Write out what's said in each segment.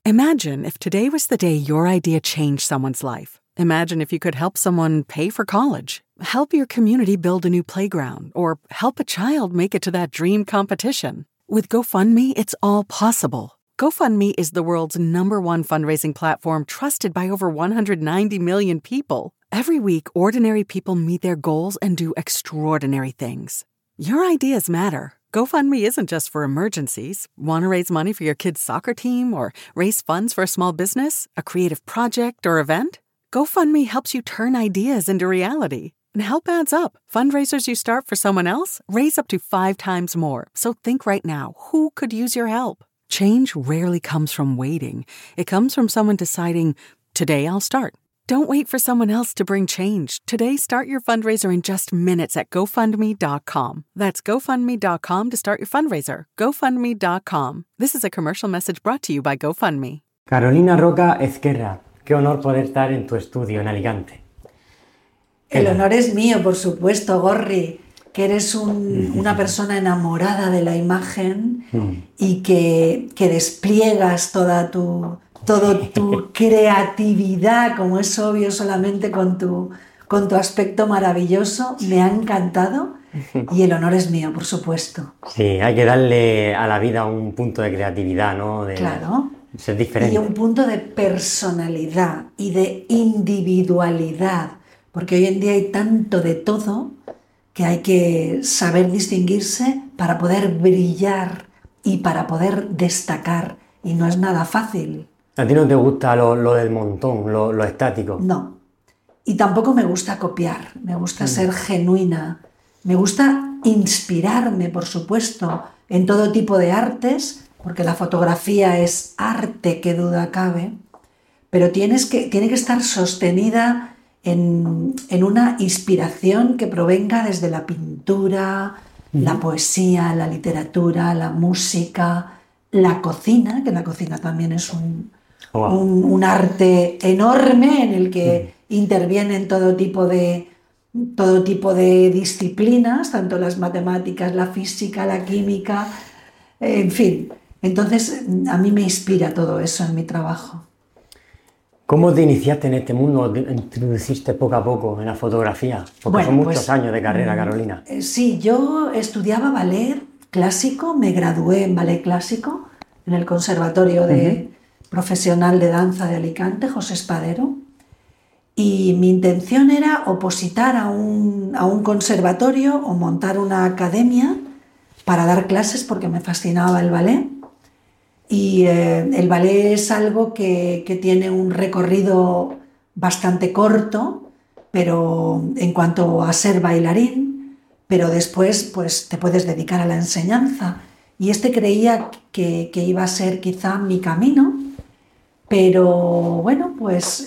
Imagine if today was the day your idea changed someone's life. Imagine if you could help someone pay for college, help your community build a new playground, or help a child make it to that dream competition. With GoFundMe, it's all possible. GoFundMe is the world's #1 fundraising platform trusted by over 190 million people. Every week, ordinary people meet their goals and do extraordinary things. Your ideas matter. GoFundMe isn't just for emergencies. Want to raise money for your kid's soccer team or raise funds for a small business, a creative project, or event? GoFundMe helps you turn ideas into reality. And help adds up. Fundraisers you start for someone else raise up to 5 times more. So think right now, who could use your help? Change rarely comes from waiting. It comes from someone deciding, today I'll start. Don't wait for someone else to bring change. Today, start your fundraiser in just minutes at GoFundMe.com. That's GoFundMe.com to start your fundraiser. GoFundMe.com. This is a commercial message brought to you by GoFundMe. Carolina Roca Ezquerra, qué honor poder estar en tu estudio en Alicante. El honor es mío, por supuesto, Gorri, que eres una persona enamorada de la imagen y que despliegas toda tu creatividad, como es obvio, solamente con tu aspecto maravilloso. Me ha encantado y el honor es mío, por supuesto. Sí, hay que darle a la vida un punto de creatividad, ¿no? Claro. Ser diferente. Y un punto de personalidad y de individualidad, porque hoy en día hay tanto de todo que hay que saber distinguirse para poder brillar y para poder destacar, y no es nada fácil. ¿A ti no te gusta lo del montón, lo estático? No. Y tampoco me gusta copiar, me gusta ser genuina, me gusta inspirarme, por supuesto, en todo tipo de artes, porque la fotografía es arte, qué duda cabe, pero tiene que estar sostenida en una inspiración que provenga desde la pintura, la poesía, la literatura, la música, la cocina, que la cocina también es un arte enorme en el que intervienen todo tipo de disciplinas, tanto las matemáticas, la física, la química, en fin. Entonces, a mí me inspira todo eso en mi trabajo. ¿Cómo te iniciaste en este mundo? ¿Te introduciste poco a poco en la fotografía? Porque son muchos años de carrera, Carolina. Sí, yo estudiaba ballet clásico, me gradué en ballet clásico en el Conservatorio Profesional de Danza de Alicante, José Espadero, y mi intención era opositar a un conservatorio o montar una academia para dar clases porque me fascinaba el ballet. Y el ballet es algo que tiene un recorrido bastante corto, pero en cuanto a ser bailarín, pero después pues, te puedes dedicar a la enseñanza. Y creía que iba a ser quizá mi camino, pero bueno, pues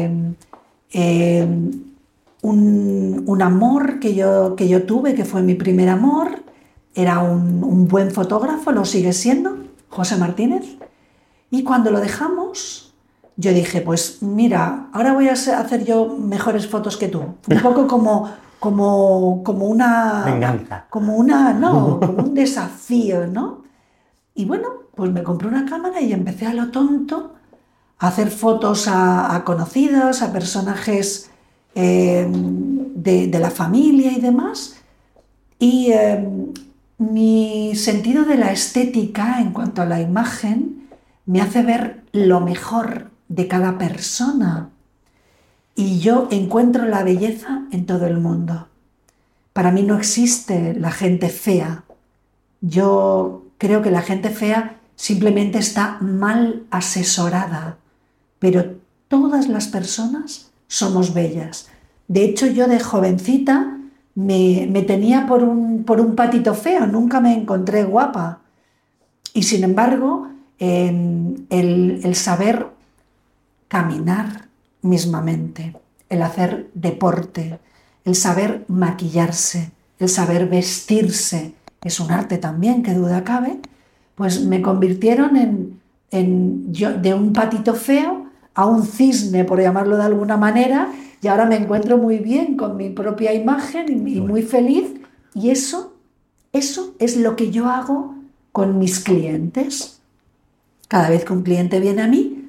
un amor que yo tuve, que fue mi primer amor, era un buen fotógrafo, lo sigue siendo, José Martínez, y cuando lo dejamos, yo dije, pues mira, ahora voy a hacer yo mejores fotos que tú, un poco como una... Venganza. Como un desafío, ¿no? Y bueno, pues me compré una cámara y empecé a lo tonto a hacer fotos a conocidos, a personajes de la familia y demás, y mi sentido de la estética en cuanto a la imagen me hace ver lo mejor de cada persona y yo encuentro la belleza en todo el mundo. Para mí no existe la gente fea. Yo creo que la gente fea simplemente está mal asesorada, pero todas las personas somos bellas. De hecho, yo de jovencita me tenía por un patito feo, nunca me encontré guapa. Y sin embargo, el saber caminar mismamente, el hacer deporte, el saber maquillarse, el saber vestirse, es un arte también, que duda cabe, pues me convirtieron yo de un patito feo a un cisne, por llamarlo de alguna manera, y ahora me encuentro muy bien con mi propia imagen y muy feliz, y eso es lo que yo hago con mis clientes. Cada vez que un cliente viene a mí,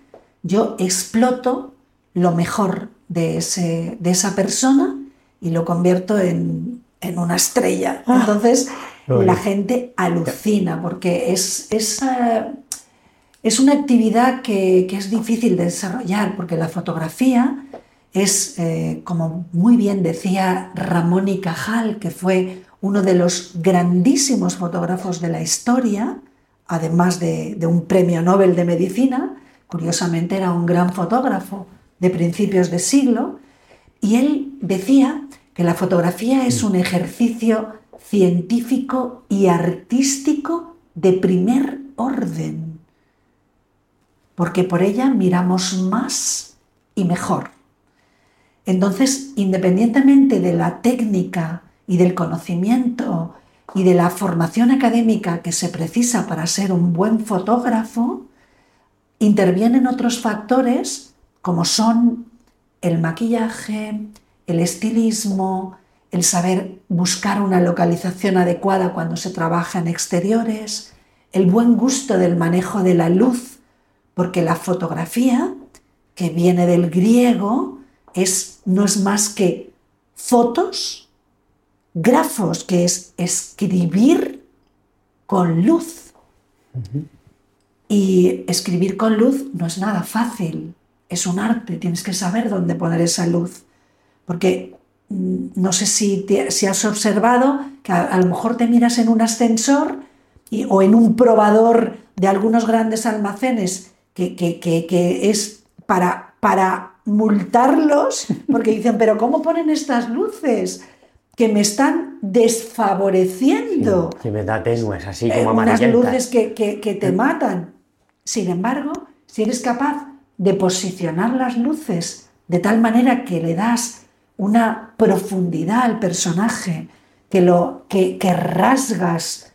yo exploto lo mejor de esa persona y lo convierto en una estrella. Entonces la gente alucina porque es una actividad que es difícil de desarrollar, porque la fotografía es, como muy bien decía Ramón y Cajal, que fue uno de los grandísimos fotógrafos de la historia, además de un premio Nobel de Medicina, curiosamente era un gran fotógrafo de principios de siglo, y él decía que la fotografía es un ejercicio científico y artístico de primer orden, porque por ella miramos más y mejor. Entonces, independientemente de la técnica y del conocimiento y de la formación académica que se precisa para ser un buen fotógrafo, intervienen otros factores como son el maquillaje, el estilismo, el saber buscar una localización adecuada cuando se trabaja en exteriores, el buen gusto del manejo de la luz, porque la fotografía, que viene del griego, no es más que fotos, grafos, que es escribir con luz. Y escribir con luz no es nada fácil, es un arte, tienes que saber dónde poner esa luz. Porque no sé si has observado que a lo mejor te miras en un ascensor o en un probador de algunos grandes almacenes que es para multarlos, porque dicen, pero ¿cómo ponen estas luces? Que me están desfavoreciendo. Sí, me da tenues, así como amarillentas. Unas luces que te matan. Sin embargo, si eres capaz de posicionar las luces de tal manera que le das una profundidad al personaje, que rasgas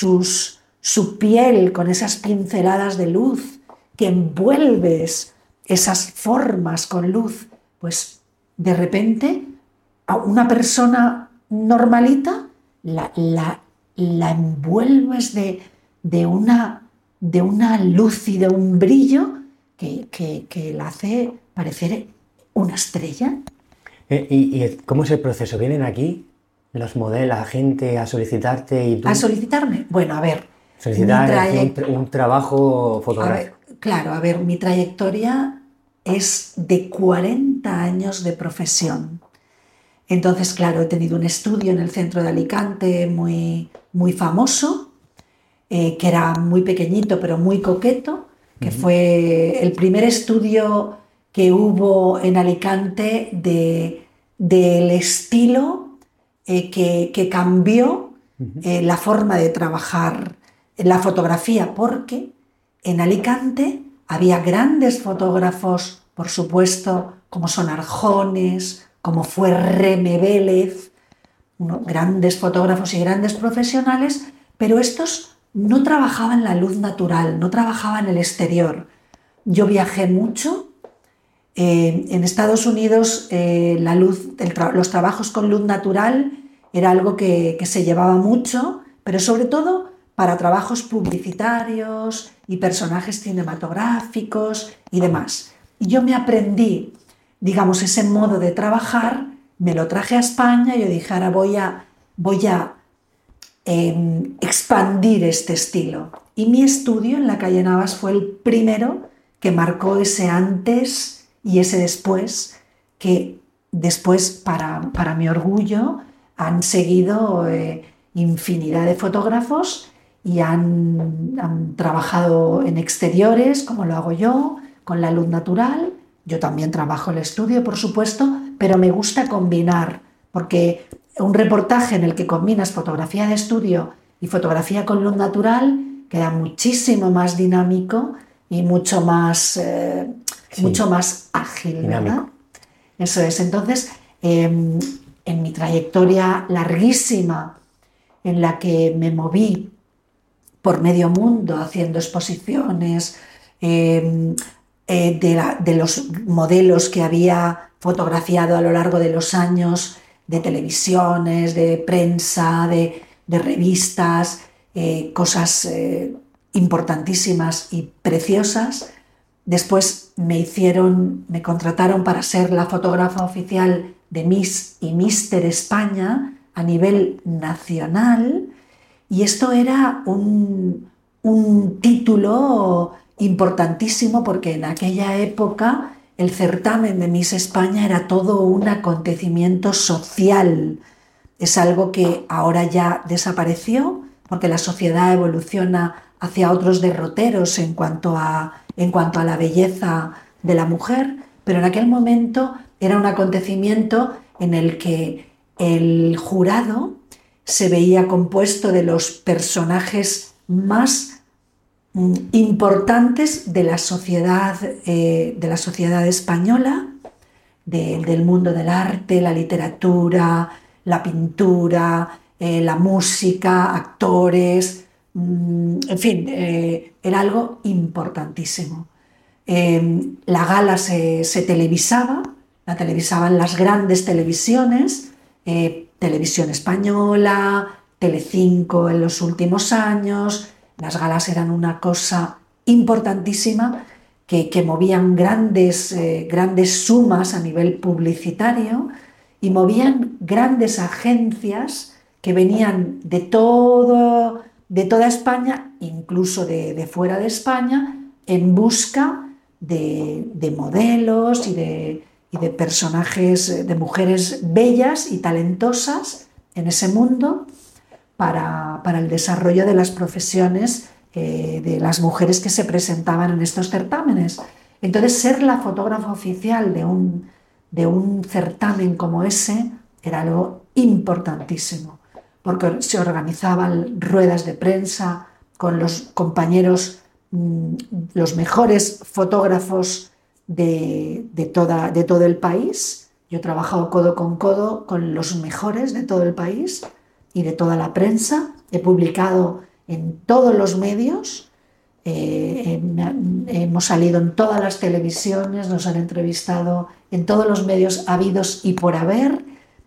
su piel con esas pinceladas de luz, que envuelves esas formas con luz, pues de repente a una persona normalita la envuelves de una luz y de un brillo que la hace parecer una estrella. ¿Y cómo es el proceso? ¿Vienen aquí los modelos, la gente a solicitarte y tú? ¿A solicitarme? Bueno, a ver. Solicitar un trabajo fotográfico. A ver, mi trayectoria es de 40 años de profesión. Entonces, claro, he tenido un estudio en el centro de Alicante muy, muy famoso, que era muy pequeñito pero muy coqueto, que fue el primer estudio que hubo en Alicante del estilo que cambió la forma de trabajar la fotografía, porque en Alicante había grandes fotógrafos, por supuesto, como son Arjones, como fue Reme Vélez, grandes fotógrafos y grandes profesionales, pero estos no trabajaban la luz natural, no trabajaban el exterior. Yo viajé mucho. En Estados Unidos los trabajos con luz natural era algo que se llevaba mucho, pero sobre todo para trabajos publicitarios y personajes cinematográficos y demás. Y yo me aprendí, digamos, ese modo de trabajar, me lo traje a España y yo dije, ahora voy a expandir este estilo. Y mi estudio en la calle Navas fue el primero que marcó ese antes y ese después, que después, para mi orgullo, han seguido infinidad de fotógrafos y han trabajado en exteriores, como lo hago yo, con la luz natural. Yo también trabajo el estudio, por supuesto, pero me gusta combinar, porque un reportaje en el que combinas fotografía de estudio y fotografía con luz natural queda muchísimo más dinámico y mucho más ágil, ¿verdad? Eso es. Entonces, en mi trayectoria larguísima, en la que me moví por medio mundo haciendo exposiciones de los modelos que había fotografiado a lo largo de los años, de televisiones, de prensa, de revistas, cosas importantísimas y preciosas, Después me contrataron para ser la fotógrafa oficial de Miss y Míster España a nivel nacional, y esto era un título importantísimo porque en aquella época el certamen de Miss España era todo un acontecimiento social. Es algo que ahora ya desapareció porque la sociedad evoluciona hacia otros derroteros en cuanto a la belleza de la mujer, pero en aquel momento era un acontecimiento en el que el jurado se veía compuesto de los personajes más importantes de la sociedad española, del mundo del arte, la literatura, la pintura, la música, actores, en fin, era algo importantísimo. La gala se televisaba, la televisaban las grandes televisiones, Televisión Española, Telecinco en los últimos años. Las galas eran una cosa importantísima que movían grandes sumas a nivel publicitario y movían grandes agencias que venían de toda España, incluso de fuera de España, en busca de modelos y de personajes, de mujeres bellas y talentosas en ese mundo para el desarrollo de las profesiones de las mujeres que se presentaban en estos certámenes. Entonces, ser la fotógrafa oficial de un certamen como ese era algo importantísimo, porque se organizaban ruedas de prensa con los compañeros, los mejores fotógrafos de todo el país. Yo he trabajado codo con codo con los mejores de todo el país y de toda la prensa. He publicado en todos los medios, hemos salido en todas las televisiones, nos han entrevistado en todos los medios habidos y por haber.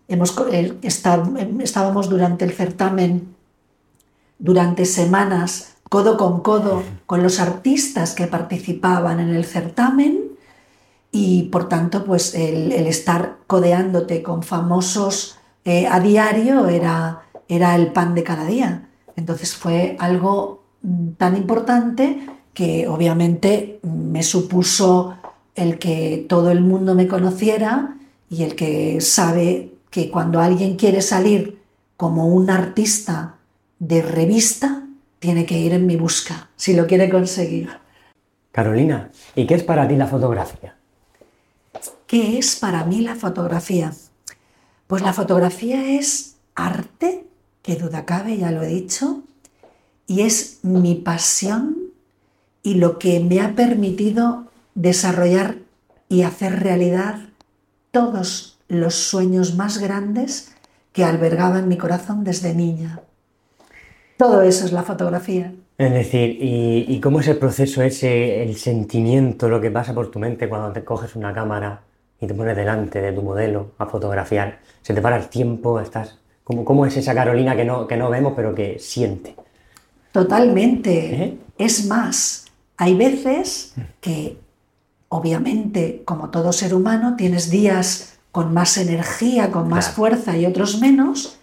Estábamos durante el certamen, durante semanas, codo con codo con los artistas que participaban en el certamen, y por tanto pues el estar codeándote con famosos a diario era el pan de cada día. Entonces fue algo tan importante que obviamente me supuso el que todo el mundo me conociera, y el que sabe que cuando alguien quiere salir como un artista de revista, tiene que ir en mi busca, si lo quiere conseguir. Carolina, ¿y qué es para ti la fotografía? ¿Qué es para mí la fotografía? Pues la fotografía es arte, que duda cabe, ya lo he dicho, y es mi pasión y lo que me ha permitido desarrollar y hacer realidad todos los sueños más grandes que albergaba en mi corazón desde niña. Todo eso es la fotografía. Es decir, ¿y cómo es el proceso ese, el sentimiento, lo que pasa por tu mente cuando te coges una cámara y te pones delante de tu modelo a fotografiar? ¿Se te para el tiempo? ¿Cómo es esa Carolina que no vemos pero que siente? Totalmente. Es más, hay veces que, obviamente, como todo ser humano, tienes días con más energía, con más fuerza y otros menos.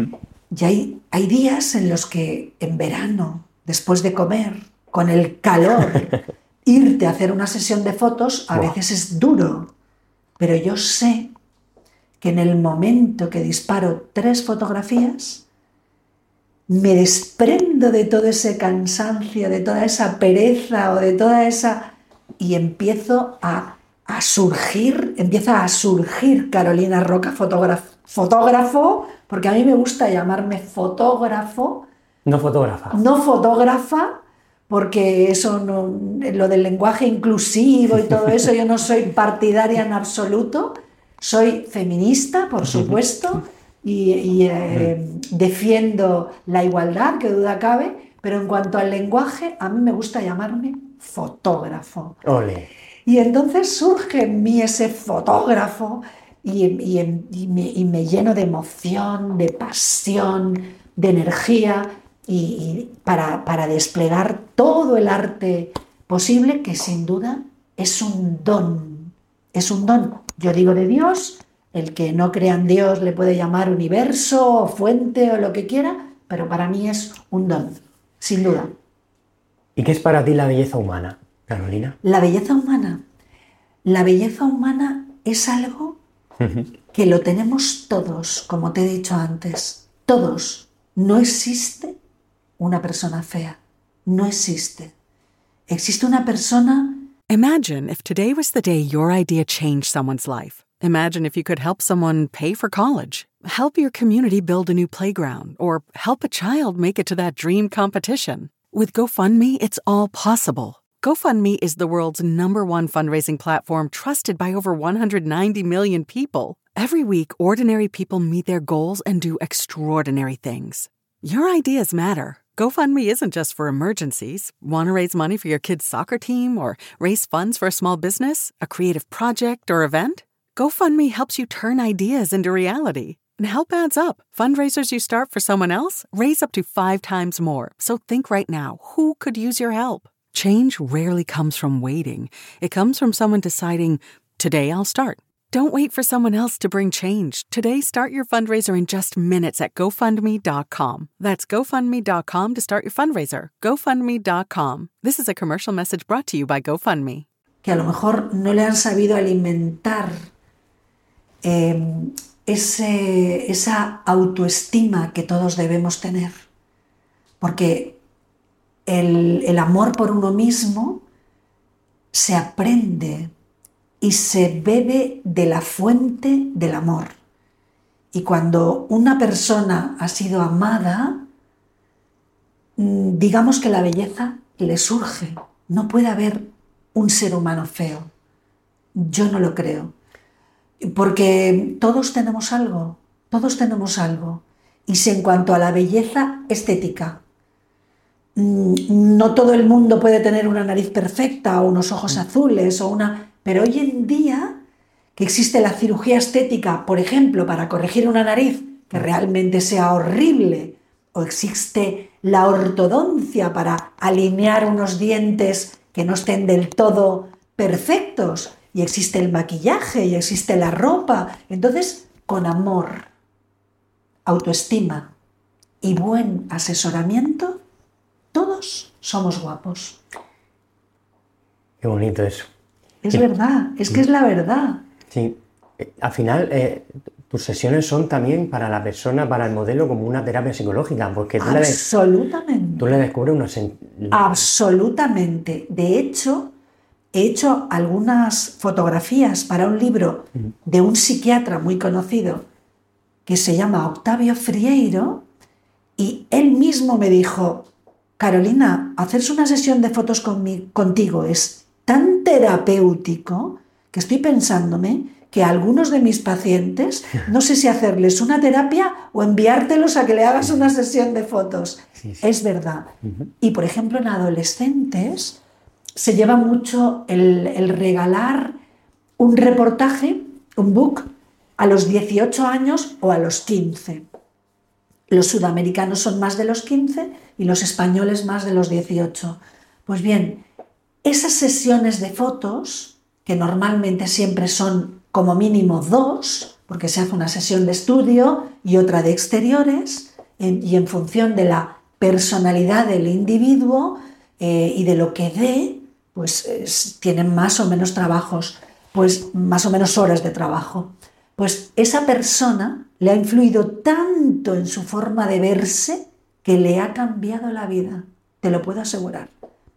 Y hay días en los que en verano, después de comer, con el calor, irte a hacer una sesión de fotos a veces es duro. Pero yo sé que en el momento que disparo 3 fotografías, me desprendo de todo ese cansancio, de toda esa pereza o de toda esa... y empieza a surgir Carolina Roca, fotógrafo, porque a mí me gusta llamarme fotógrafo. No fotógrafa. No fotógrafa, porque eso lo del lenguaje inclusivo y todo eso, yo no soy partidaria en absoluto. Soy feminista, por supuesto, y defiendo la igualdad, que duda cabe, pero en cuanto al lenguaje, a mí me gusta llamarme fotógrafo. Ole. Y entonces surge en mí ese fotógrafo y me lleno de emoción, de pasión, de energía, y para desplegar todo el arte posible, que sin duda es un don. Es un don, yo digo de Dios, el que no crea en Dios le puede llamar universo o fuente o lo que quiera, pero para mí es un don, sin duda. ¿Y qué es para ti la belleza humana, Carolina? La belleza humana es algo que lo tenemos todos, como te he dicho antes, todos. No existe una persona fea, no existe. Existe una persona. Imagine if today was the day your idea changed someone's life. Imagine if you could help someone pay for college, help your community build a new playground, or help a child make it to that dream competition. With GoFundMe, it's all possible. GoFundMe is the world's #1 fundraising platform trusted by over 190 million people. Every week, ordinary people meet their goals and do extraordinary things. Your ideas matter. GoFundMe isn't just for emergencies. Want to raise money for your kid's soccer team or raise funds for a small business, a creative project, or event? GoFundMe helps you turn ideas into reality. And help adds up. Fundraisers you start for someone else raise up to 5 times more. So think right now, who could use your help? Change rarely comes from waiting. It comes from someone deciding, today I'll start. Don't wait for someone else to bring change. Today, start your fundraiser in just minutes at GoFundMe.com. That's GoFundMe.com to start your fundraiser. GoFundMe.com. This is a commercial message brought to you by GoFundMe. Que a lo mejor no le han sabido alimentar esa autoestima que todos debemos tener. Porque el amor por uno mismo se aprende y se bebe de la fuente del amor. Y cuando una persona ha sido amada, digamos que la belleza le surge. No puede haber un ser humano feo. Yo no lo creo. Porque todos tenemos algo. Y si en cuanto a la belleza estética, no todo el mundo puede tener una nariz perfecta o unos ojos azules pero hoy en día que existe la cirugía estética, por ejemplo, para corregir una nariz que realmente sea horrible, o existe la ortodoncia para alinear unos dientes que no estén del todo perfectos, y existe el maquillaje y existe la ropa, entonces con amor, autoestima y buen asesoramiento, todos somos guapos. Qué bonito eso. Es verdad, es que es la verdad. Sí, al final tus sesiones son también para la persona, para el modelo, como una terapia psicológica, porque Absolutamente. Tú le descubres Absolutamente. De hecho, he hecho algunas fotografías para un libro de un psiquiatra muy conocido que se llama Octavio Frieiro, y él mismo me dijo: Carolina, hacerse una sesión de fotos contigo es tan terapéutico que estoy pensándome que a algunos de mis pacientes, no sé si hacerles una terapia o enviártelos a que le hagas una sesión de fotos. Sí. Es verdad. Y, por ejemplo, en adolescentes se lleva mucho el regalar un reportaje, un book, a los 18 años o a los 15. Los sudamericanos son más de los 15 y los españoles más de los 18. Pues bien, esas sesiones de fotos, que normalmente siempre son como mínimo 2, porque se hace una sesión de estudio y otra de exteriores, y en función de la personalidad del individuo y de lo que dé, pues tienen más o menos trabajos, pues más o menos horas de trabajo. Pues esa persona le ha influido tanto en su forma de verse que le ha cambiado la vida, te lo puedo asegurar.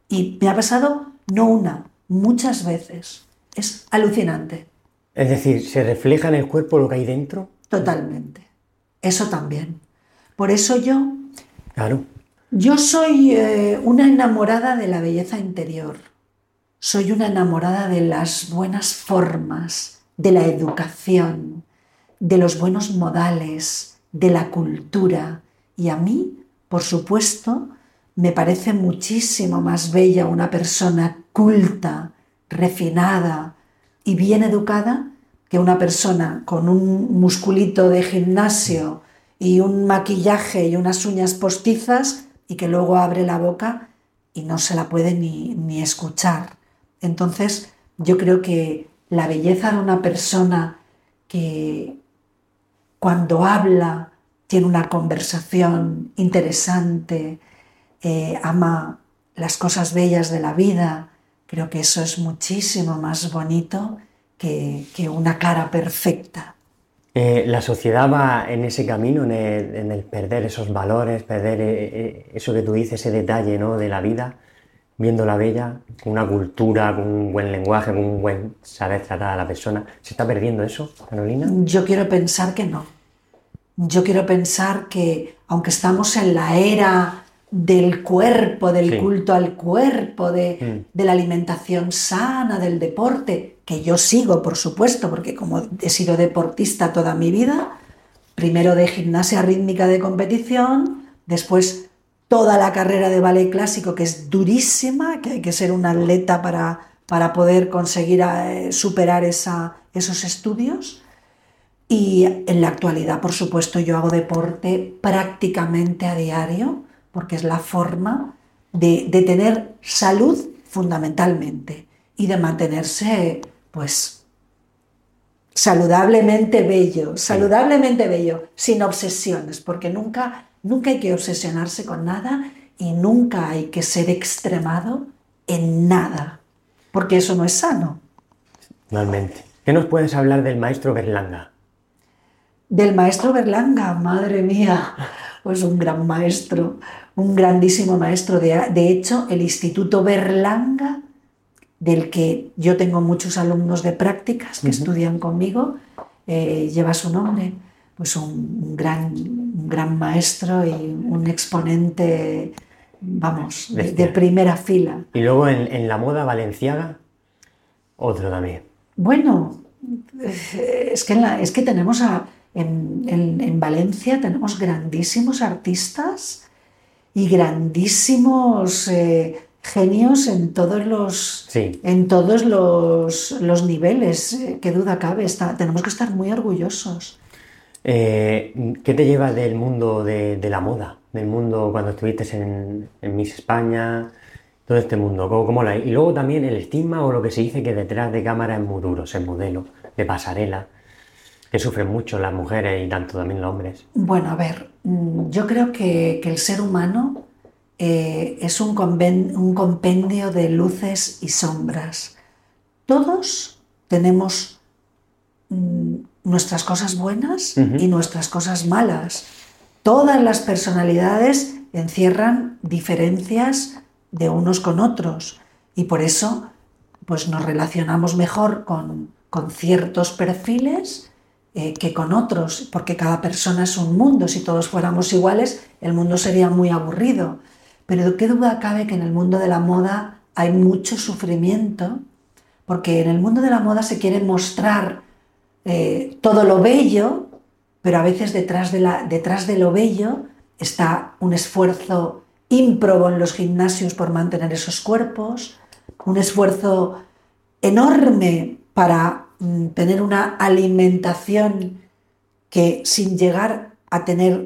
Y me ha pasado no una, muchas veces. Es alucinante. Es decir, ¿se refleja en el cuerpo lo que hay dentro? Totalmente. Eso también. Por eso yo... Claro. Yo soy una enamorada de la belleza interior. Soy una enamorada de las buenas formas, de la educación, de los buenos modales, de la cultura. Y a mí, por supuesto, me parece muchísimo más bella una persona culta, refinada y bien educada que una persona con un musculito de gimnasio y un maquillaje y unas uñas postizas y que luego abre la boca y no se la puede ni escuchar. Entonces, Yo creo que la belleza de una persona que cuando habla tiene una conversación interesante, ama las cosas bellas de la vida, creo que eso es muchísimo más bonito que una cara perfecta. La sociedad va en ese camino, en el perder esos valores, perder eso que tú dices, ese detalle, ¿no?, de la vida, viéndola bella, con una cultura, con un buen lenguaje, con un buen saber tratar a la persona. ¿Se está perdiendo eso, Carolina? Yo quiero pensar que no. Yo quiero pensar que, aunque estamos en la era del cuerpo, del Sí. culto al cuerpo, de la alimentación sana, del deporte, que yo sigo, por supuesto, porque como he sido deportista toda mi vida, primero de gimnasia rítmica de competición, después toda la carrera de ballet clásico, que es durísima, que hay que ser un atleta para poder conseguir superar esos estudios. Y en la actualidad, por supuesto, yo hago deporte prácticamente a diario, porque es la forma de tener salud fundamentalmente y de mantenerse, pues, saludablemente bello, sin obsesiones, porque nunca hay que obsesionarse con nada y nunca hay que ser extremado en nada, porque eso no es sano. Realmente. ¿Qué nos puedes hablar del maestro Berlanga? Del maestro Berlanga, madre mía, pues un gran maestro, un grandísimo maestro. De hecho, el Instituto Berlanga, del que yo tengo muchos alumnos de prácticas que estudian conmigo, lleva su nombre. Pues un gran maestro y un exponente, vamos, de primera fila. Y luego en la moda valenciaga, otro también. Bueno, es que tenemos en Valencia tenemos grandísimos artistas y grandísimos genios en todos los niveles, qué duda cabe. Tenemos que estar muy orgullosos. ¿Qué te lleva del mundo de la moda? Del mundo cuando estuviste en Miss España, todo este mundo. Y luego también el estigma o lo que se dice que detrás de cámara es muy duro, ser modelo, de pasarela, que sufren mucho las mujeres y tanto también los hombres. Bueno, a ver, yo creo que el ser humano es un compendio de luces y sombras. Todos tenemos nuestras cosas buenas y nuestras cosas malas. Todas las personalidades encierran diferencias de unos con otros y por eso pues nos relacionamos mejor con ciertos perfiles que con otros, porque cada persona es un mundo. Si todos fuéramos iguales, el mundo sería muy aburrido. Pero qué duda cabe que en el mundo de la moda hay mucho sufrimiento, porque en el mundo de la moda se quiere mostrar todo lo bello, pero a veces detrás de lo bello está un esfuerzo ímprobo en los gimnasios por mantener esos cuerpos, un esfuerzo enorme para tener una alimentación que sin llegar a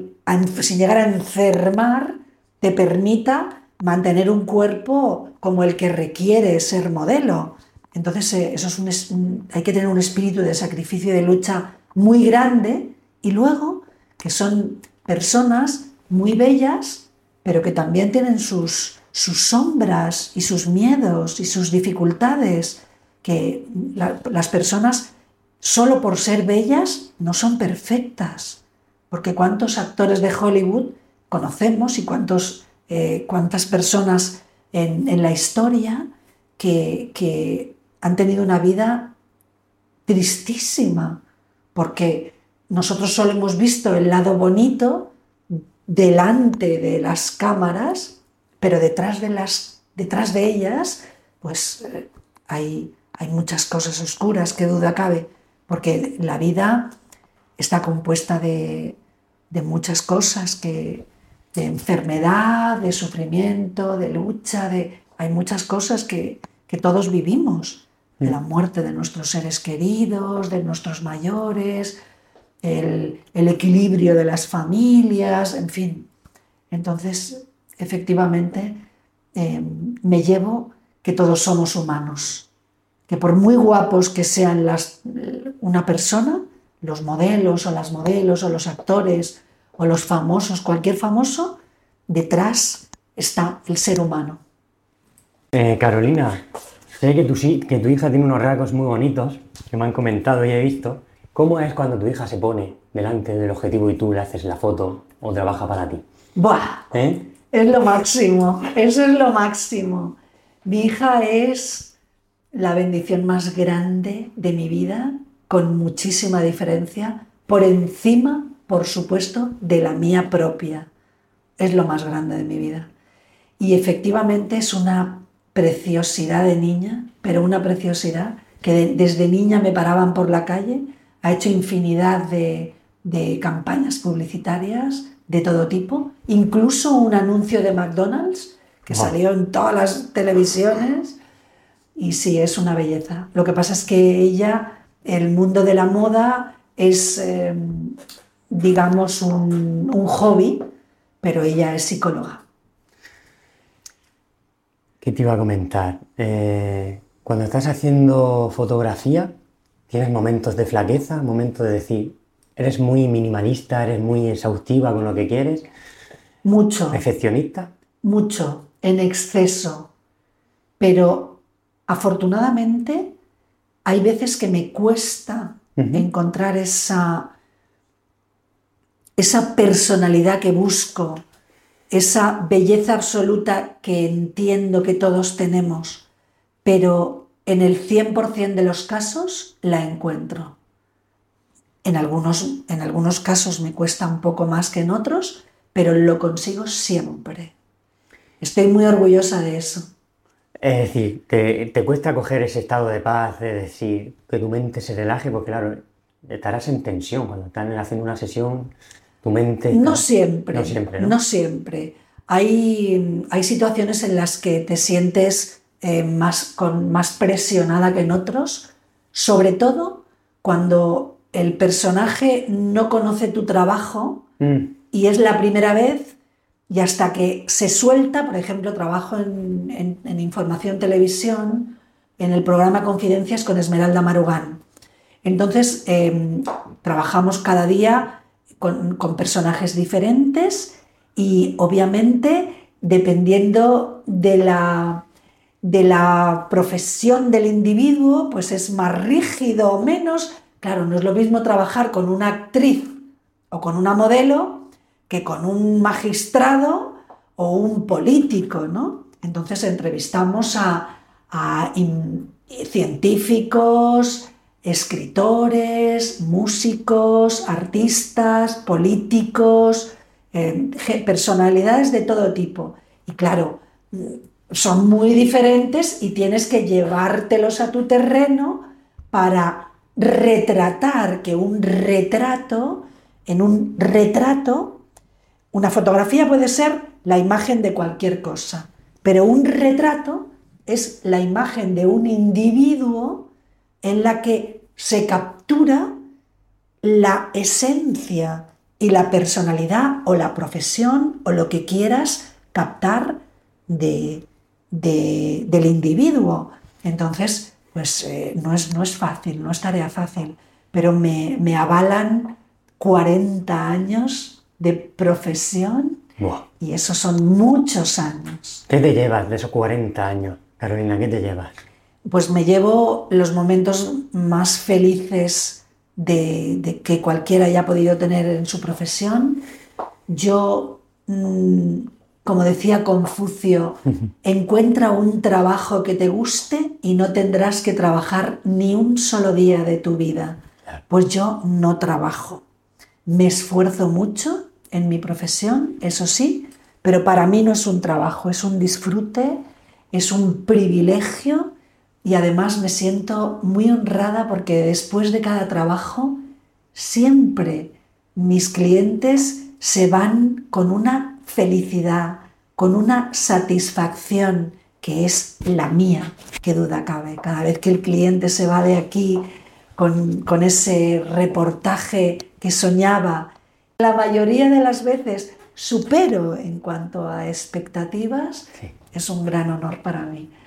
enfermar te permita mantener un cuerpo como el que requiere ser modelo. Entonces hay que tener un espíritu de sacrificio y de lucha muy grande, y luego que son personas muy bellas, pero que también tienen sus sombras y sus miedos y sus dificultades, que las personas solo por ser bellas no son perfectas, porque cuántos actores de Hollywood conocemos y cuántas personas en la historia que han tenido una vida tristísima, porque nosotros solo hemos visto el lado bonito delante de las cámaras, pero detrás de ellas pues hay muchas cosas oscuras, qué duda cabe, porque la vida está compuesta de muchas cosas, de enfermedad, de sufrimiento, de lucha, hay muchas cosas que todos vivimos, de la muerte de nuestros seres queridos, de nuestros mayores, el equilibrio de las familias, en fin. Entonces, efectivamente, me llevo que todos somos humanos que por muy guapos que sean una persona, los modelos o los actores o los famosos, cualquier famoso, detrás está el ser humano. Carolina, sé que tu hija tiene unos rasgos muy bonitos que me han comentado y he visto. ¿Cómo es cuando tu hija se pone delante del objetivo y tú le haces la foto o trabaja para ti? ¡Buah! Es lo máximo, eso es lo máximo. Mi hija es la bendición más grande de mi vida, con muchísima diferencia, por encima, por supuesto, de la mía propia. Es lo más grande de mi vida. Y efectivamente es una preciosidad de niña, pero una preciosidad que desde niña me paraban por la calle, ha hecho infinidad de campañas publicitarias de todo tipo, incluso un anuncio de McDonald's que salió en todas las televisiones, y sí, es una belleza. Lo que pasa es que ella, el mundo de la moda es, digamos, un hobby, pero ella es psicóloga. ¿Qué te iba a comentar? Cuando estás haciendo fotografía, ¿tienes momentos de flaqueza? Momentos de decir, ¿eres muy minimalista, eres muy exhaustiva con lo que quieres? Mucho. ¿Perfeccionista? Mucho, en exceso. Pero afortunadamente hay veces que me cuesta encontrar esa personalidad que busco, esa belleza absoluta que entiendo que todos tenemos, pero en el 100% de los casos la encuentro. En algunos casos me cuesta un poco más que en otros, pero lo consigo siempre. Estoy muy orgullosa de eso. Es decir, ¿te cuesta coger ese estado de paz, de decir, que tu mente se relaje? Porque claro, estarás en tensión cuando estás haciendo una sesión, tu mente... No siempre, no siempre, ¿no? No siempre. Hay situaciones en las que te sientes más presionada que en otros, sobre todo cuando el personaje no conoce tu trabajo y es la primera vez, y hasta que se suelta. Por ejemplo, trabajo en Información Televisión, en el programa Confidencias con Esmeralda Marugán. Entonces, trabajamos cada día con personajes diferentes y, obviamente, dependiendo de la profesión del individuo, pues es más rígido o menos. Claro, no es lo mismo trabajar con una actriz o con una modelo que con un magistrado o un político, ¿no? Entonces entrevistamos a científicos, escritores, músicos, artistas, políticos, personalidades de todo tipo. Y claro, son muy diferentes y tienes que llevártelos a tu terreno para retratar, que en un retrato, una fotografía puede ser la imagen de cualquier cosa, pero un retrato es la imagen de un individuo en la que se captura la esencia y la personalidad o la profesión o lo que quieras captar del individuo. Entonces, pues no es fácil, no es tarea fácil, pero me avalan 40 años de profesión. Buah. Y esos son muchos años. ¿Qué te llevas de esos 40 años, Carolina? ¿Qué te llevas? Pues me llevo los momentos más felices de que cualquiera haya podido tener en su profesión. Yo, como decía Confucio, encuentra un trabajo que te guste y no tendrás que trabajar ni un solo día de tu vida. Pues yo no trabajo. Me esfuerzo mucho en mi profesión, eso sí, pero para mí no es un trabajo, es un disfrute, es un privilegio, y además me siento muy honrada porque después de cada trabajo siempre mis clientes se van con una felicidad, con una satisfacción que es la mía, qué duda cabe. Cada vez que el cliente se va de aquí con ese reportaje que soñaba, la mayoría de las veces supero en cuanto a expectativas. Sí. Es un gran honor para mí.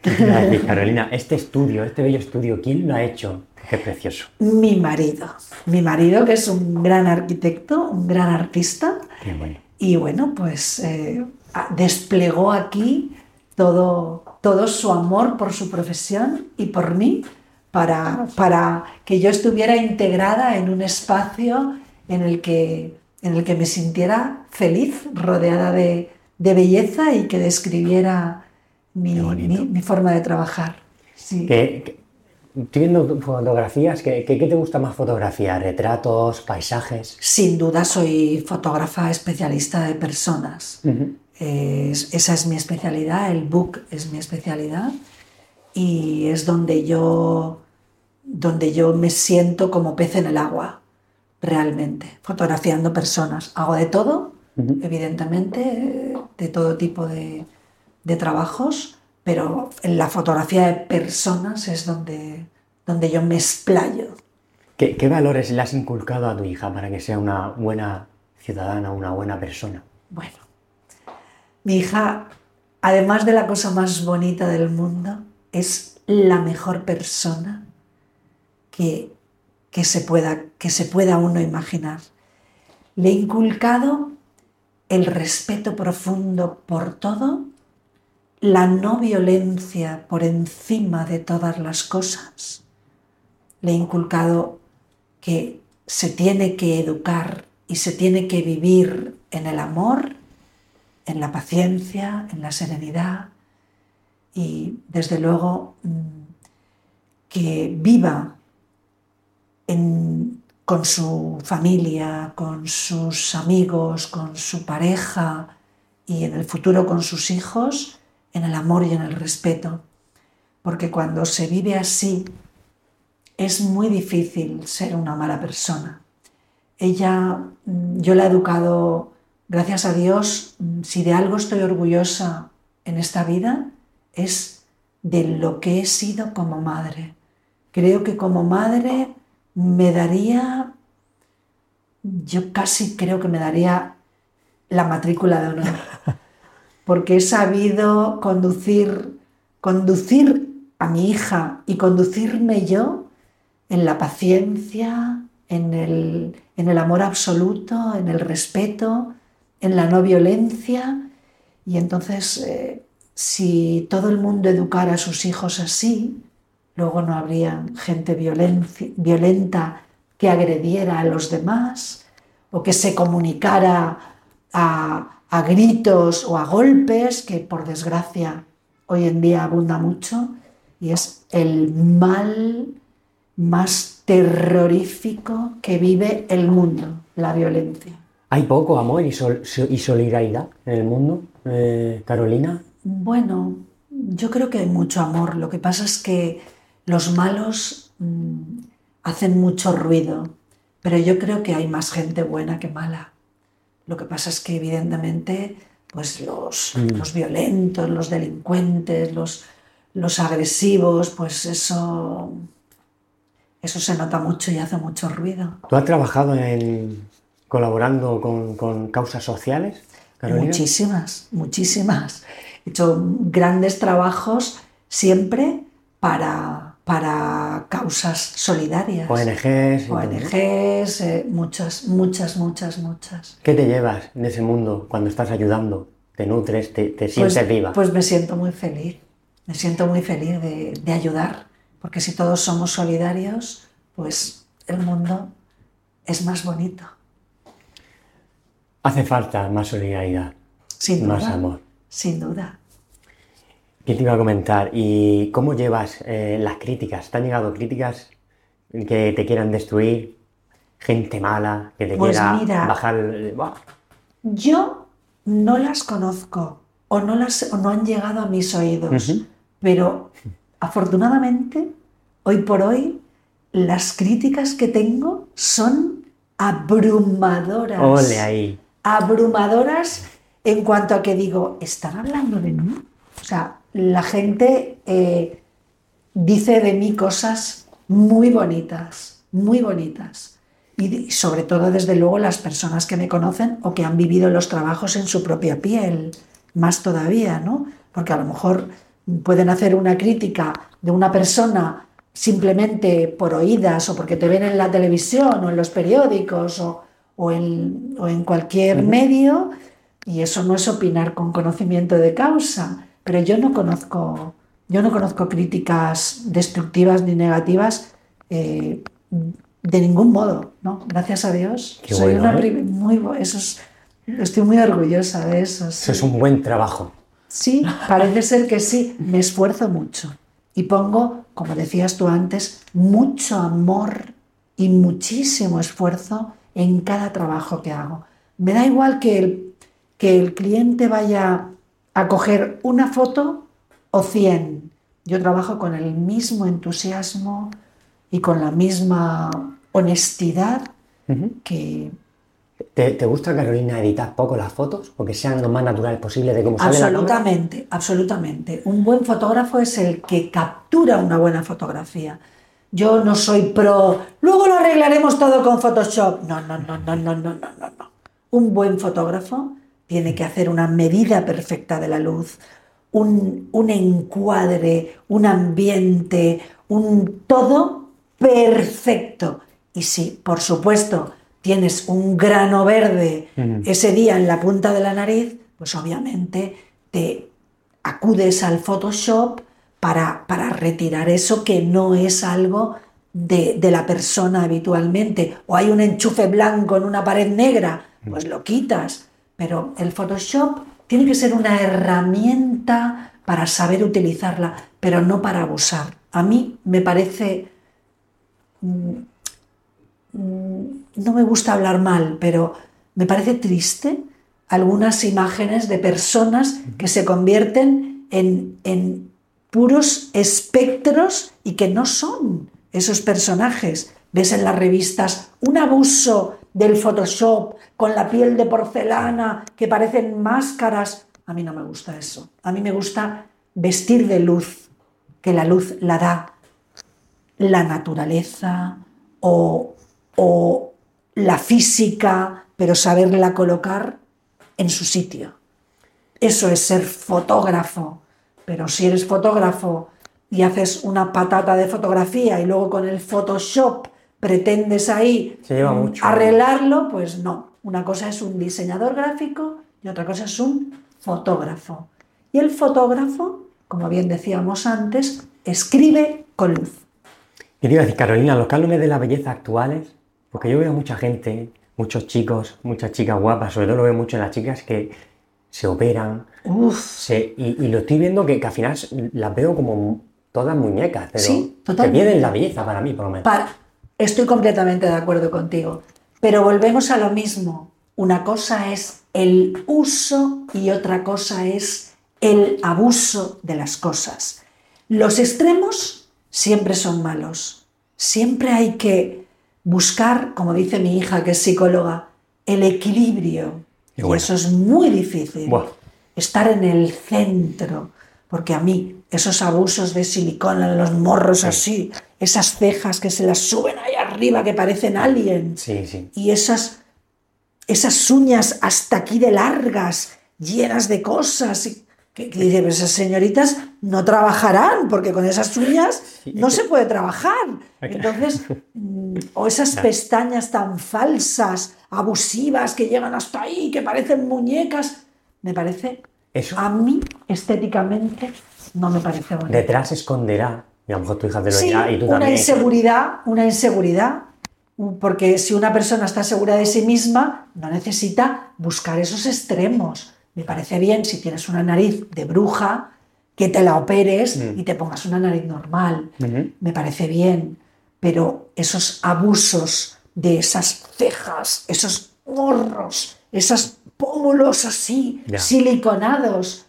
Te iba a decir, Carolina, este bello estudio, ¿quién lo ha hecho? Qué precioso. Mi marido que es un gran arquitecto, un gran artista. Qué bueno. Y bueno, pues desplegó aquí todo su amor por su profesión y por mí para que yo estuviera integrada en un espacio en el que me sintiera feliz, rodeada de belleza y que describiera mi forma de trabajar. Sí. Estoy viendo fotografías, ¿qué te gusta más fotografiar? ¿Retratos, paisajes? Sin duda soy fotógrafa especialista de personas. Esa es mi especialidad, el book es mi especialidad y es donde yo me siento como pez en el agua, realmente, fotografiando personas. Hago de todo, evidentemente, de todo tipo de trabajos, pero en la fotografía de personas es donde yo me explayo. ¿Qué valores le has inculcado a tu hija para que sea una buena ciudadana, una buena persona? Bueno, mi hija, además de la cosa más bonita del mundo, es la mejor persona que se pueda uno imaginar. Le he inculcado el respeto profundo por todo, la no violencia por encima de todas las cosas. Le he inculcado que se tiene que educar y se tiene que vivir en el amor, en la paciencia, en la serenidad y, desde luego, que viva con su familia, con sus amigos, con su pareja y en el futuro con sus hijos, en el amor y en el respeto. Porque cuando se vive así, es muy difícil ser una mala persona. Yo la he educado, gracias a Dios, si de algo estoy orgullosa en esta vida, es de lo que he sido como madre. Creo que como madre yo casi creo que me daría la matrícula de honor, porque he sabido conducir a mi hija y conducirme yo en la paciencia, en el amor absoluto, en el respeto, en la no violencia. Y entonces, si todo el mundo educara a sus hijos así, luego no habría gente violenta que agrediera a los demás o que se comunicara a gritos o a golpes, que por desgracia hoy en día abunda mucho, y es el mal más terrorífico que vive el mundo, la violencia. ¿Hay poco amor y solidaridad en el mundo, Carolina? Bueno, yo creo que hay mucho amor. Lo que pasa es que los malos hacen mucho ruido, pero yo creo que hay más gente buena que mala. Lo que pasa es que, evidentemente, pues los violentos, los delincuentes, los agresivos, pues eso se nota mucho y hace mucho ruido. ¿Tú has trabajado colaborando con causas sociales, Carolina? Muchísimas. He hecho grandes trabajos siempre para causas solidarias. ONGs. Muchas. ¿Qué te llevas de ese mundo cuando estás ayudando? ¿Te nutres? ¿Te sientes viva? Pues me siento muy feliz. Me siento muy feliz de ayudar, porque si todos somos solidarios, pues el mundo es más bonito. Hace falta más solidaridad, más amor. Sin duda. ¿Qué te iba a comentar? ¿Y cómo llevas las críticas? ¿Te han llegado críticas que te quieran destruir? ¿Gente mala que te quiera bajar? ¡Buah! Yo no las conozco o no han llegado a mis oídos, pero afortunadamente, hoy por hoy, las críticas que tengo son abrumadoras. ¡Ole ahí! Abrumadoras en cuanto a que digo, ¿están hablando de mí? O sea, la gente dice de mí cosas muy bonitas. Y sobre todo, desde luego, las personas que me conocen o que han vivido los trabajos en su propia piel, más todavía, ¿no? Porque a lo mejor pueden hacer una crítica de una persona simplemente por oídas o porque te ven en la televisión o en los periódicos o en cualquier medio, y eso no es opinar con conocimiento de causa. Pero yo no conozco críticas destructivas ni negativas de ningún modo, ¿no? Gracias a Dios. Qué bueno, Estoy muy orgullosa de eso. Sí. Eso es un buen trabajo. Sí, parece ser que sí. Me esfuerzo mucho y pongo, como decías tú antes, mucho amor y muchísimo esfuerzo en cada trabajo que hago. Me da igual que el cliente vaya a coger una foto o 100. Yo trabajo con el mismo entusiasmo y con la misma honestidad que... ¿Te gusta, Carolina, editar poco las fotos? O que sean lo más naturales posible de cómo sale la cámara. Absolutamente, absolutamente. Un buen fotógrafo es el que captura una buena fotografía. Yo no soy pro, luego lo arreglaremos todo con Photoshop. No. Un buen fotógrafo tiene que hacer una medida perfecta de la luz, un encuadre, un ambiente, un todo perfecto. Y sí, por supuesto, tienes un grano verde ese día en la punta de la nariz, pues obviamente te acudes al Photoshop para retirar eso que no es algo de la persona habitualmente. O hay un enchufe blanco en una pared negra, pues lo quitas. Pero el Photoshop tiene que ser una herramienta para saber utilizarla, pero no para abusar. A mí me parece... no me gusta hablar mal, pero me parece triste algunas imágenes de personas que se convierten en puros espectros y que no son esos personajes. Ves en las revistas un abuso del Photoshop con la piel de porcelana que parecen máscaras. A mí no me gusta eso. A mí me gusta vestir de luz, que la luz la da la naturaleza o la física, pero saberla colocar en su sitio. Eso es ser fotógrafo. Pero si eres fotógrafo y haces una patata de fotografía y luego con el Photoshop pretendes ahí arreglarlo, pues no. Una cosa es un diseñador gráfico y otra cosa es un fotógrafo. Y el fotógrafo, como bien decíamos antes, escribe con luz. Yo te iba a decir, Carolina, los cánones de la belleza actuales, porque yo veo mucha gente, muchos chicos, muchas chicas guapas, sobre todo lo veo mucho en las chicas que se operan, y lo estoy viendo que al final las veo como todas muñecas, pero sí, que pierden la belleza para mí, por lo menos. Estoy completamente de acuerdo contigo, pero volvemos a lo mismo. Una cosa es el uso y otra cosa es el abuso de las cosas. Los extremos siempre son malos. Siempre hay que buscar, como dice mi hija que es psicóloga, el equilibrio. Y eso es muy difícil. Estar en el centro. Porque a mí esos abusos de silicona en los morros así, esas cejas que se las suben ahí arriba que parecen aliens, y esas uñas hasta aquí de largas, llenas de cosas, que dice, esas señoritas no trabajarán porque con esas uñas no se puede trabajar. Entonces, o esas pestañas tan falsas, abusivas, que llegan hasta ahí, que parecen muñecas, me parece... Eso. A mí, estéticamente, no me parece bonito. Detrás se esconderá, y a lo mejor tu hija te lo dirá, y tú una también. Una inseguridad, porque si una persona está segura de sí misma, no necesita buscar esos extremos. Me parece bien si tienes una nariz de bruja, que te la operes y te pongas una nariz normal. Me parece bien, pero esos abusos de esas cejas, esos morros, esos pómulos así, siliconados,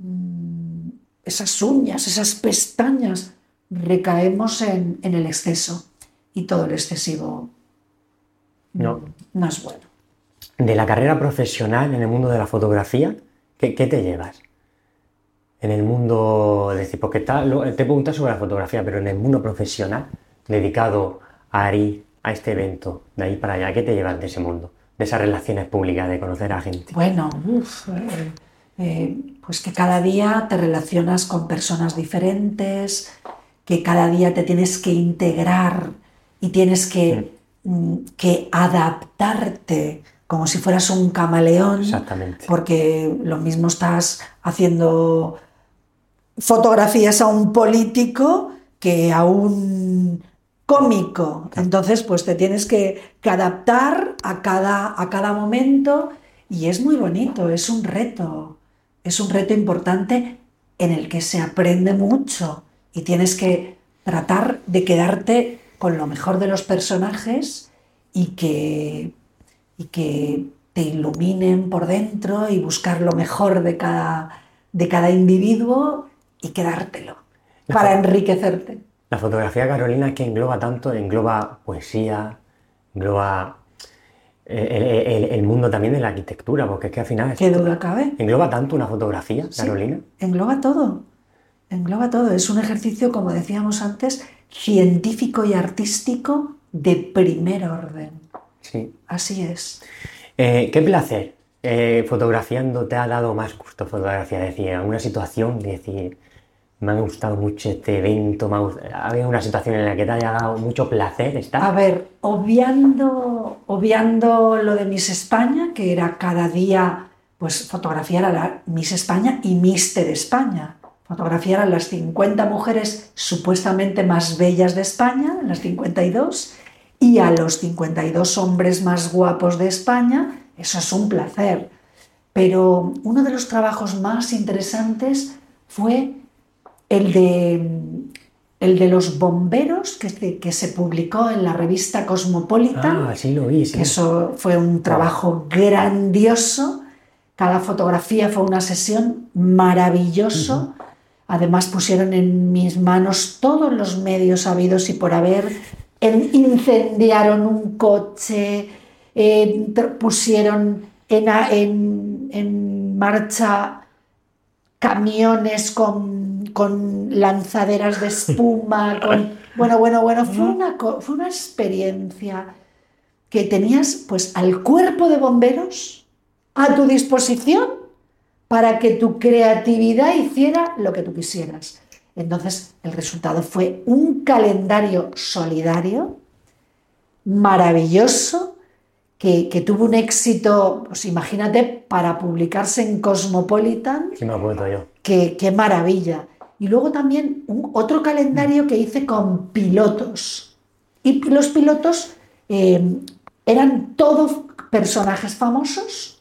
esas uñas, esas pestañas, recaemos en el exceso, y todo el excesivo no es bueno. De la carrera profesional en el mundo de la fotografía, ¿qué te llevas? En el mundo, es decir, porque te preguntas sobre la fotografía, pero en el mundo profesional, dedicado a ir a este evento, de ahí para allá, ¿qué te llevas de ese mundo? De esas relaciones públicas, de conocer a gente. Bueno, pues que cada día te relacionas con personas diferentes, que cada día te tienes que integrar y tienes que adaptarte como si fueras un camaleón. Exactamente. Porque lo mismo estás haciendo fotografías a un político que a un cómico. Entonces, pues te tienes que adaptar a cada momento y es muy bonito, es un reto importante en el que se aprende mucho y tienes que tratar de quedarte con lo mejor de los personajes y que te iluminen por dentro y buscar lo mejor de cada individuo y quedártelo para enriquecerte. La fotografía, Carolina, es que engloba tanto, engloba poesía, engloba el mundo también de la arquitectura, porque es que al final... ¿Qué duda cabe? ¿Engloba tanto una fotografía, Carolina? Sí, engloba todo, Es un ejercicio, como decíamos antes, científico y artístico de primer orden. Sí. Así es. ¿Qué placer fotografiando te ha dado más gusto fotografiar? Es decir, alguna situación, decir, me ha gustado mucho este evento, ¿ha habido una situación en la que te haya dado mucho placer estar? A ver, obviando lo de Miss España, que era cada día pues fotografiar a la Miss España y Mister España, fotografiar a las 50 mujeres supuestamente más bellas de España, las 52, y a los 52 hombres más guapos de España. Eso es un placer. Pero uno de los trabajos más interesantes fue el de los bomberos que se publicó en la revista Cosmopolitan. Sí lo vi, sí. Eso fue un trabajo grandioso. Cada fotografía fue una sesión maravilloso. Además pusieron en mis manos todos los medios habidos y por haber. Incendiaron un coche, pusieron en marcha camiones con lanzaderas de espuma, fue una experiencia que tenías pues al cuerpo de bomberos a tu disposición para que tu creatividad hiciera lo que tú quisieras. Entonces el resultado fue un calendario solidario maravilloso que tuvo un éxito, pues imagínate, para publicarse en Cosmopolitan. Sí, me acuerdo yo. Qué maravilla. Y luego también otro calendario que hice con pilotos. Y los pilotos eran todos personajes famosos,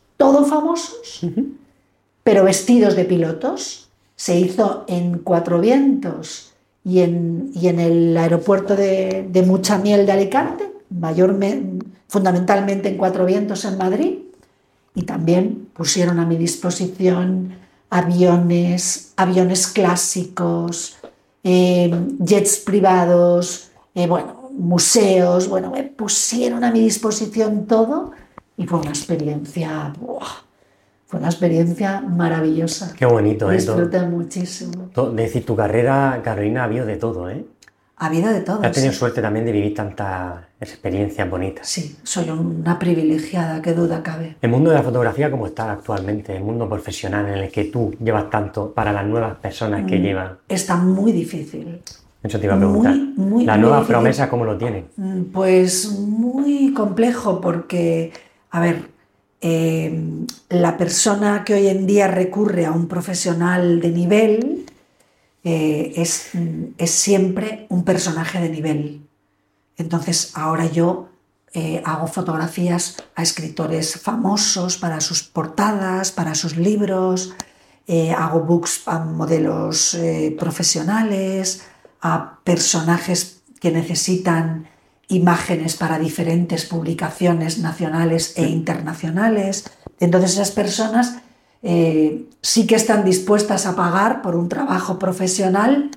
pero vestidos de pilotos. Se hizo en Cuatro Vientos y en el aeropuerto de Muchamiel de Alicante, fundamentalmente en Cuatro Vientos en Madrid, y también pusieron a mi disposición aviones clásicos, jets privados, museos, me pusieron a mi disposición todo y fue una experiencia, fue una experiencia maravillosa. Qué bonito, Disfruté muchísimo. Es decir, tu carrera, Carolina, ha habido de todo, ¿eh? Ha habido de todo. Has tenido suerte también de vivir tantas experiencias bonitas. Sí, soy una privilegiada, qué duda cabe. El mundo de la fotografía, ¿cómo está actualmente? El mundo profesional en el que tú llevas tanto para las nuevas personas que llevan. Está muy difícil. Eso te iba a preguntar. ¿Las nuevas promesas cómo lo tienen? Pues muy complejo porque, a ver, la persona que hoy en día recurre a un profesional de nivel es siempre un personaje de nivel. Entonces ahora yo hago fotografías a escritores famosos para sus portadas, para sus libros, hago books a modelos profesionales, a personajes que necesitan imágenes para diferentes publicaciones nacionales e internacionales. Entonces esas personas sí que están dispuestas a pagar por un trabajo profesional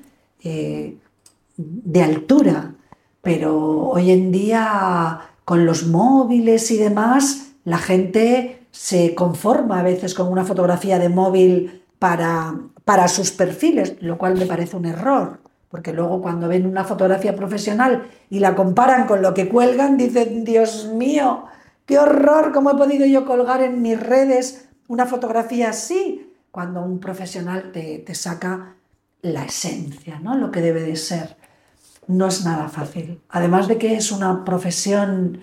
de altura, pero hoy en día con los móviles y demás la gente se conforma a veces con una fotografía de móvil para sus perfiles, lo cual me parece un error. Porque luego cuando ven una fotografía profesional y la comparan con lo que cuelgan, dicen, Dios mío, qué horror, ¿cómo he podido yo colgar en mis redes una fotografía así? cuando un profesional te saca la esencia, ¿no? Lo que debe de ser. No es nada fácil. Además de que es una profesión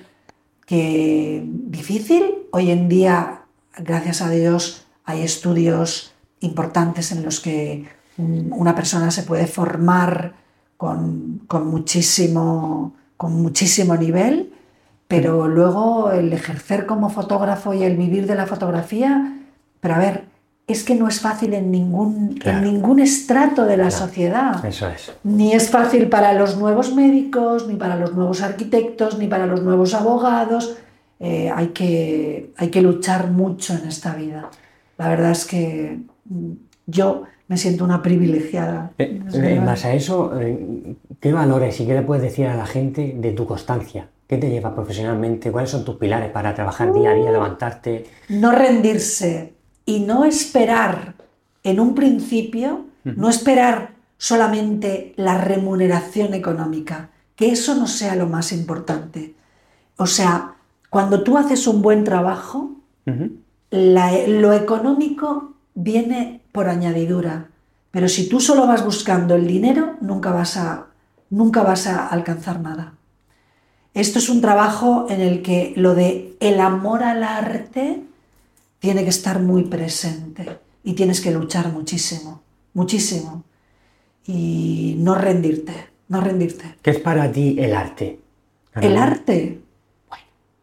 difícil, hoy en día, gracias a Dios, hay estudios importantes en los que una persona se puede formar con muchísimo nivel, pero luego el ejercer como fotógrafo y el vivir de la fotografía, pero a ver, es que no es fácil en ningún estrato de la sociedad. Eso es. Ni es fácil para los nuevos médicos, ni para los nuevos arquitectos, ni para los nuevos abogados. Hay que luchar mucho en esta vida. La verdad es que yo me siento una privilegiada. En base a eso, ¿qué valores y qué le puedes decir a la gente de tu constancia? ¿Qué te lleva profesionalmente? ¿Cuáles son tus pilares para trabajar día a día, levantarte? No rendirse y no esperar en un principio, no esperar solamente la remuneración económica, que eso no sea lo más importante. O sea, cuando tú haces un buen trabajo, lo económico viene por añadidura, pero si tú solo vas buscando el dinero, nunca vas a alcanzar nada. Esto es un trabajo en el que lo de el amor al arte tiene que estar muy presente y tienes que luchar muchísimo, muchísimo. Y no rendirte, no rendirte. ¿Qué es para ti el arte? El arte, bueno,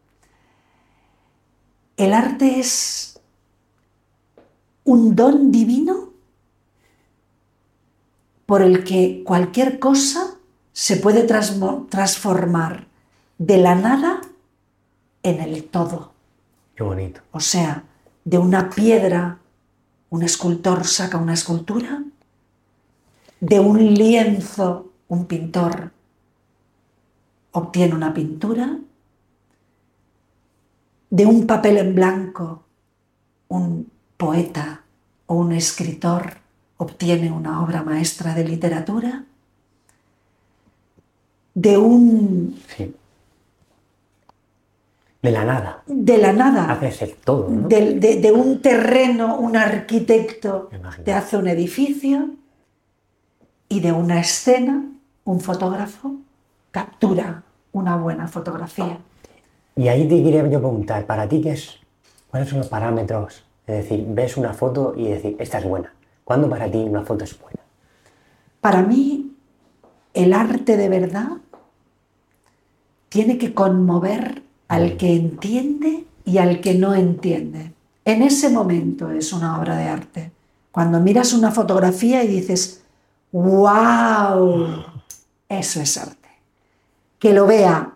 el arte es un don divino por el que cualquier cosa se puede transformar de la nada en el todo. Qué bonito. O sea, de una piedra, un escultor saca una escultura, de un lienzo, un pintor obtiene una pintura, de un papel en blanco, un poeta o un escritor obtiene una obra maestra de literatura, de un... Sí. De la nada. De la nada. Haces el todo, ¿no? De un terreno, un arquitecto te hace un edificio y de una escena, un fotógrafo captura una buena fotografía. Y ahí te quería yo preguntar, ¿para ti cuáles son los parámetros? Es decir, ves una foto y decir, esta es buena. ¿Cuándo para ti una foto es buena? Para mí, el arte de verdad tiene que conmover al que entiende y al que no entiende. En ese momento es una obra de arte. Cuando miras una fotografía y dices, ¡wow! Eso es arte. Que lo vea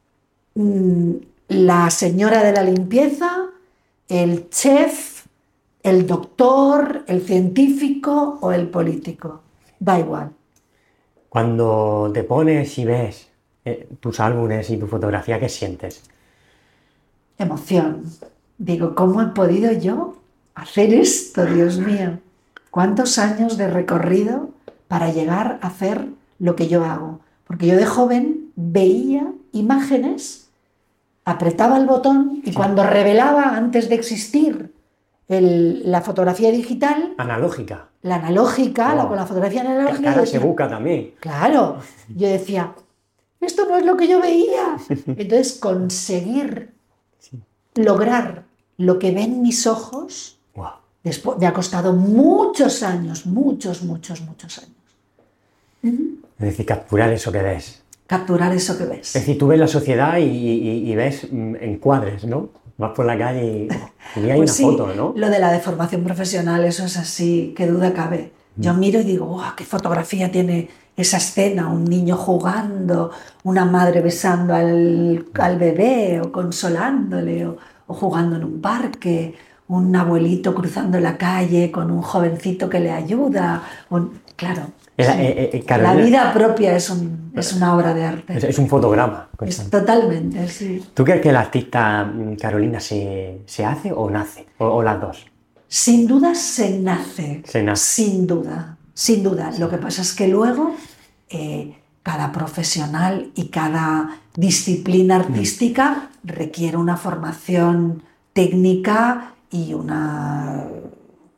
la señora de la limpieza, el chef, el doctor, el científico o el político. Da igual. Cuando te pones y ves tus álbumes y tu fotografía, ¿qué sientes? Emoción. Digo, ¿cómo he podido yo hacer esto, Dios mío? ¿Cuántos años de recorrido para llegar a hacer lo que yo hago? Porque yo de joven veía imágenes, apretaba el botón y cuando revelaba, antes de existir la fotografía digital... Analógica. La analógica, Wow. La fotografía analógica... Que ahora se busca también. Claro. Yo decía, esto no es lo que yo veía. Entonces, conseguir lograr lo que ven mis ojos, Wow. después, me ha costado muchos años, muchos años. Es decir, capturar eso que ves. Capturar eso que ves. Es decir, tú ves la sociedad y ves encuadres, ¿no? Vas por la calle y hay Pues una sí, foto, ¿no? Lo de la deformación profesional, eso es así, qué duda cabe. Yo miro y digo, ¡wow! ¡Qué fotografía tiene esa escena! Un niño jugando, una madre besando al bebé o consolándole o jugando en un parque, un abuelito cruzando la calle con un jovencito que le ayuda. Claro, Carolina, la vida propia es una obra de arte. es un fotograma. Totalmente, sí. ¿Tú crees que el artista, Carolina, se hace o nace? ¿O las dos? Sin duda se nace. Se nace. Sin duda, sin duda. Lo que pasa es que luego cada profesional y cada disciplina artística requiere una formación técnica y una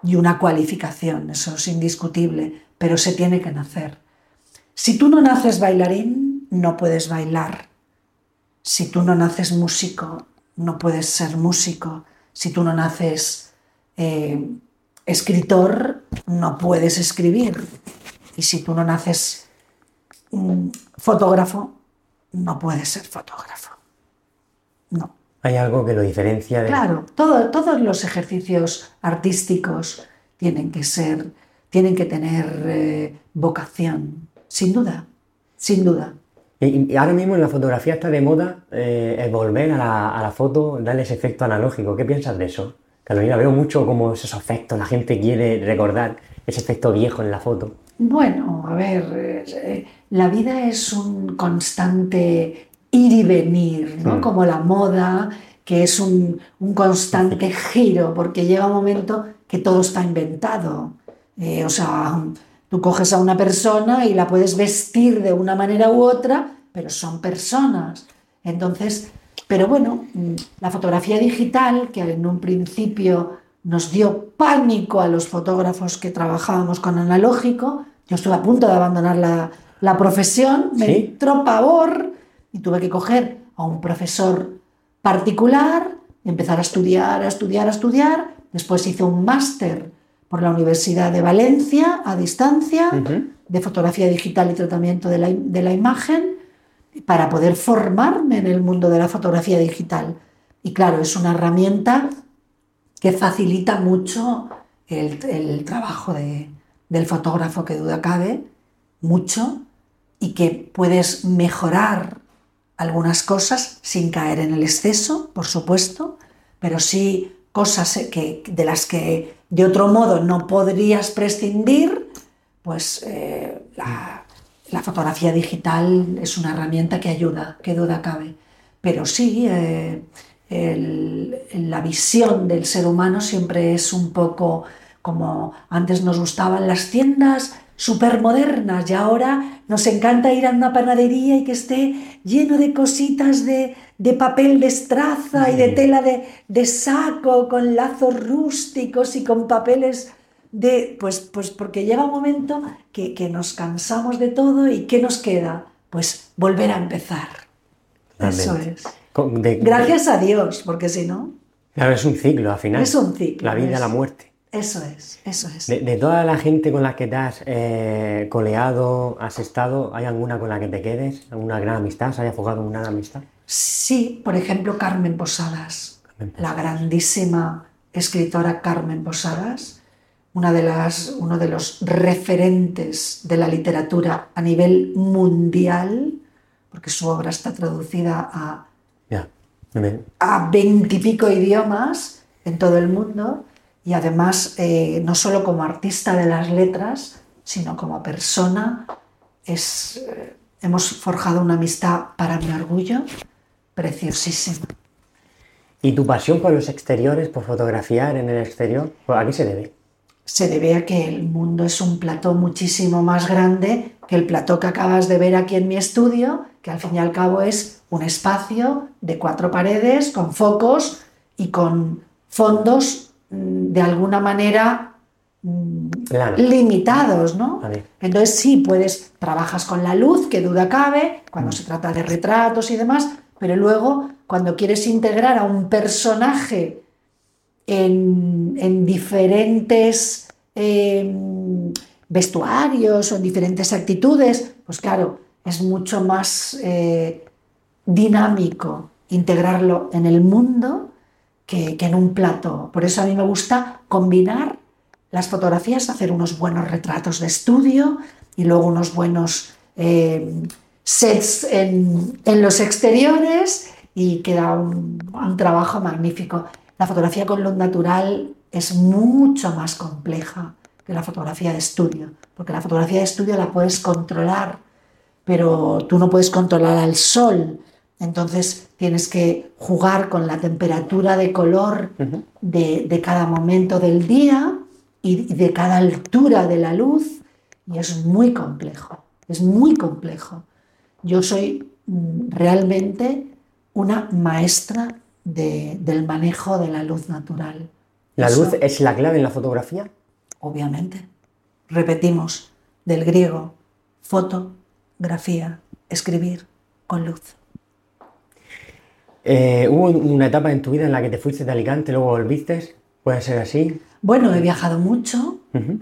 y una cualificación, eso es indiscutible, pero se tiene que nacer. Si tú no naces bailarín, no puedes bailar. Si tú no naces músico, no puedes ser músico. Si tú no naces escritor, no puedes escribir. Y si tú no naces fotógrafo, no puedes ser fotógrafo. No. ¿Hay algo que lo diferencia de...? Claro, todos los ejercicios artísticos tienen que tener vocación, sin duda, sin duda. Y ahora mismo en la fotografía está de moda el volver a la foto, darle ese efecto analógico. ¿Qué piensas de eso? Carolina, veo mucho como esos efectos, la gente quiere recordar ese efecto viejo en la foto. Bueno, a ver, la vida es un constante ir y venir, ¿no? Como la moda, que es un constante giro, porque llega un momento que todo está inventado. O sea, tú coges a una persona y la puedes vestir de una manera u otra, pero son personas. Entonces, pero bueno, la fotografía digital, que en un principio nos dio pánico a los fotógrafos que trabajábamos con analógico, yo estuve a punto de abandonar la profesión, me entró pavor y tuve que coger a un profesor particular, empezar a estudiar. Después hice un máster por la Universidad de Valencia, a distancia, de fotografía digital y tratamiento de la imagen, para poder formarme en el mundo de la fotografía digital. Y claro, es una herramienta que facilita mucho el trabajo del fotógrafo, que duda cabe, mucho, y que puedes mejorar algunas cosas sin caer en el exceso, por supuesto, pero sí cosas de las que de otro modo no podrías prescindir, pues la fotografía digital es una herramienta que ayuda, que duda cabe. Pero sí, la visión del ser humano siempre es un poco como antes nos gustaban las tiendas supermodernas y ahora nos encanta ir a una panadería y que esté lleno de cositas de papel de estraza y de tela de saco, con lazos rústicos y con papeles pues porque llega un momento que nos cansamos de todo y ¿qué nos queda? Pues volver a empezar. Totalmente. Eso es. Gracias a Dios, porque si no... Claro, es un ciclo al final. Es un ciclo. La vida, la muerte. Eso es. De toda la gente con la que te has coleado, has estado, ¿hay alguna con la que te quedes? ¿Alguna gran amistad? ¿Se haya forjado una gran amistad? Sí, por ejemplo, Carmen Posadas, la grandísima escritora Carmen Posadas, uno de los referentes de la literatura a nivel mundial, porque su obra está traducida a 20 y pico idiomas en todo el mundo. Y además, no solo como artista de las letras, sino como persona, hemos forjado una amistad para mi orgullo preciosísima. ¿Y tu pasión por los exteriores, por fotografiar en el exterior, a qué se debe? Se debe a que el mundo es un plató muchísimo más grande que el plató que acabas de ver aquí en mi estudio, que al fin y al cabo es un espacio de 4 paredes, con focos y con fondos de alguna manera limitados, ¿no? Entonces sí, trabajas con la luz, que duda cabe, cuando se trata de retratos y demás, pero luego cuando quieres integrar a un personaje en diferentes vestuarios o en diferentes actitudes, pues claro, es mucho más dinámico integrarlo en el mundo que en un plató. Por eso a mí me gusta combinar las fotografías, hacer unos buenos retratos de estudio y luego unos buenos sets en los exteriores y queda un trabajo magnífico. La fotografía con luz natural es mucho más compleja que la fotografía de estudio, porque la fotografía de estudio la puedes controlar, pero tú no puedes controlar al sol. Entonces tienes que jugar con la temperatura de color de cada momento del día y de cada altura de la luz, y es muy complejo, es muy complejo. Yo soy realmente una maestra del manejo de la luz natural. ¿La Eso, luz es la clave en la fotografía? obviamente. Repetimos, del griego, fotografía, escribir con luz. ¿Hubo una etapa en tu vida en la que te fuiste de Alicante, luego volviste? ¿Puede ser así? Bueno, he viajado mucho, Ujú.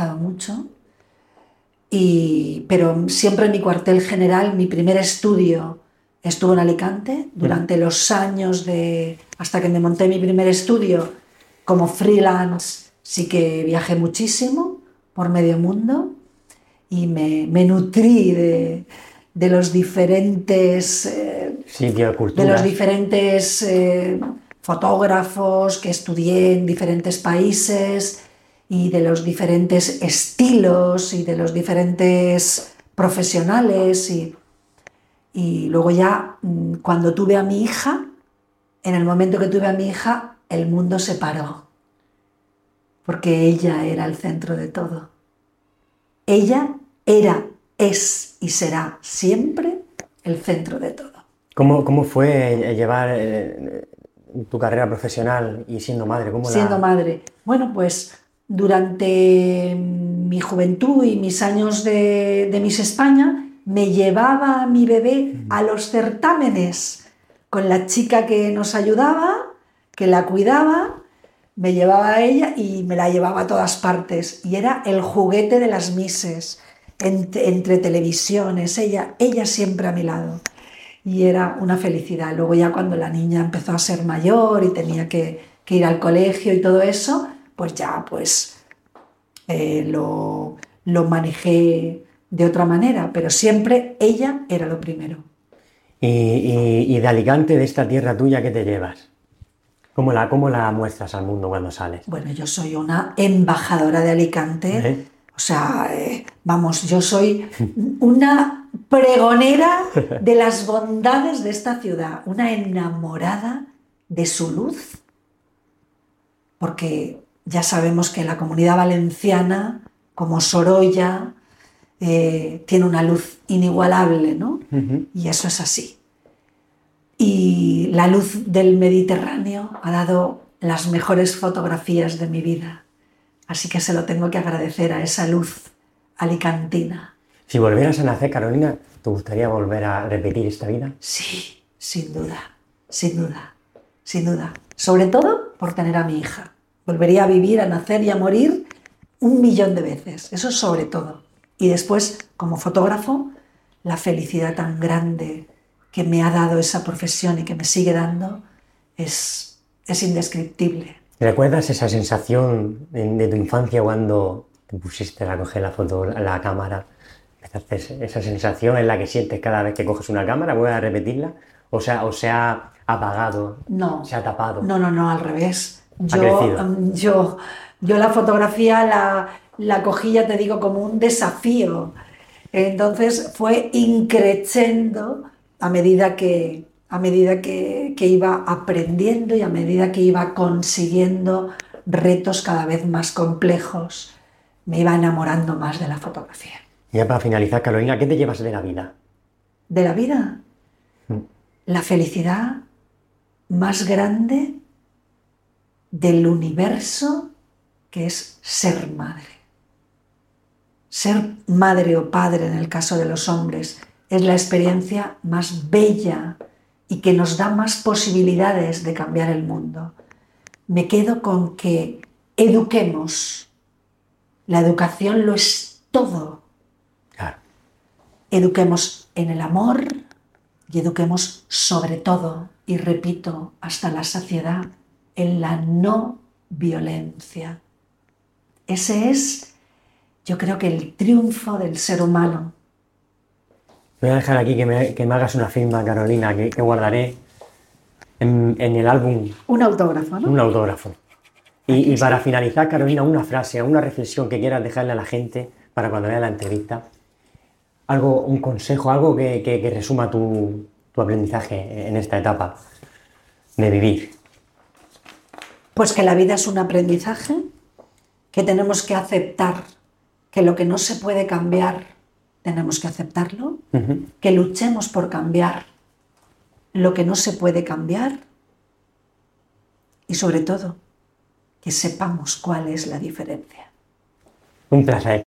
pero siempre en mi cuartel general, mi primer estudio estuvo en Alicante durante los años hasta que me monté mi primer estudio como freelance. Sí que viajé muchísimo por medio mundo y me nutrí de los diferentes Sitio, culturas. fotógrafos que estudié en diferentes países y de los diferentes estilos y de los diferentes profesionales y luego ya cuando tuve a mi hija, en el momento que tuve a mi hija, el mundo se paró porque ella era el centro de todo. Ella era, es y será siempre el centro de todo. ¿Cómo fue llevar tu carrera profesional y siendo madre? Siendo madre. Bueno, pues durante mi juventud y mis años de Miss España, me llevaba a mi bebé a los certámenes con la chica que nos ayudaba, que la cuidaba, me llevaba a ella y me la llevaba a todas partes. Y era el juguete de las Misses, entre televisiones, ella siempre a mi lado. Y era una felicidad. Luego ya cuando la niña empezó a ser mayor y tenía que ir al colegio y todo eso, pues ya lo manejé de otra manera, pero siempre ella era lo primero. Y de Alicante, de esta tierra tuya, ¿qué te llevas? ¿Cómo la muestras al mundo cuando sales? Bueno, yo soy una embajadora de Alicante. O sea, vamos, yo soy una pregonera de las bondades de esta ciudad, una enamorada de su luz, porque ya sabemos que la Comunidad Valenciana, como Sorolla, tiene una luz inigualable, ¿no? Y eso es así. Y la luz del Mediterráneo ha dado las mejores fotografías de mi vida. Así que se lo tengo que agradecer a esa luz alicantina. Si volvieras a nacer, Carolina, ¿te gustaría volver a repetir esta vida? Sí, sin duda, sin duda, sin duda. Sobre todo por tener a mi hija. Volvería a vivir, a nacer y a morir 1.000.000 de veces. Eso sobre todo. Y después, como fotógrafo, la felicidad tan grande que me ha dado esa profesión y que me sigue dando es indescriptible. ¿Recuerdas esa sensación de tu infancia cuando te pusiste a coger la cámara? Empezaste esa sensación en la que sientes cada vez que coges una cámara, ¿vuelves a repetirla? ¿O se ha apagado? No. ¿Se ha tapado? No, al revés. ¿Ha crecido? Yo la fotografía la cogí, ya te digo, como un desafío. Entonces fue increciendo a medida que iba aprendiendo y a medida que iba consiguiendo retos cada vez más complejos, me iba enamorando más de la fotografía. Ya para finalizar, Carolina, ¿qué te llevas de la vida? ¿De la vida? La felicidad más grande del universo, que es ser madre. Ser madre o padre, en el caso de los hombres, es la experiencia más bella y que nos da más posibilidades de cambiar el mundo. Me quedo con que eduquemos. La educación lo es todo. Claro. Eduquemos en el amor y eduquemos sobre todo, y repito, hasta la saciedad, en la no violencia. Ese es, yo creo que el triunfo del ser humano. Voy a dejar aquí que me hagas una firma, Carolina, que guardaré en el álbum. Un autógrafo, ¿no? Un autógrafo. Y para finalizar, Carolina, una frase, una reflexión que quieras dejarle a la gente para cuando vea la entrevista. Un consejo, algo que resuma tu aprendizaje en esta etapa de vivir. Pues que la vida es un aprendizaje, que tenemos que aceptar que lo que no se puede cambiar, tenemos que aceptarlo, que luchemos por cambiar lo que no se puede cambiar y sobre todo, que sepamos cuál es la diferencia. Un placer.